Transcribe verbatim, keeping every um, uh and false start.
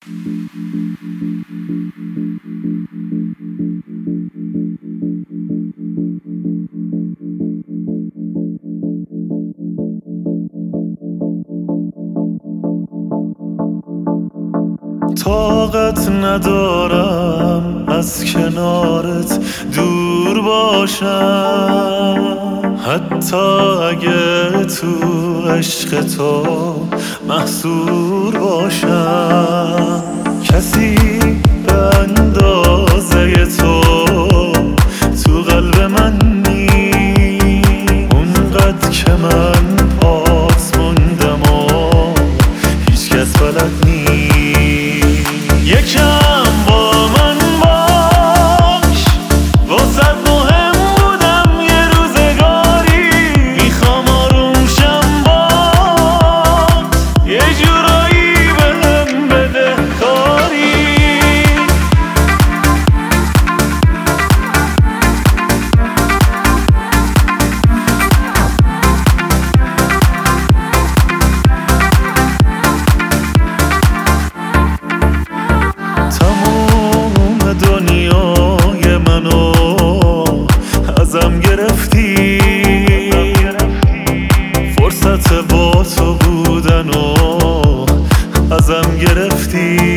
طاقت ندارم از کنارت دور باشم، حتی اگه تو عشق تو محصور باشم. کسی به اندازه تو تو قلب من نی، اونقدر که من پات موندم و هیچ کس بلد نی. یکم با من باش، واسه مهم بودم یه روزگاری، میخوام آروم شم بات، یه جورایی بهم بده کاری. دنیای منو ازم گرفتی، فرصت با تو بودن و ازم گرفتی.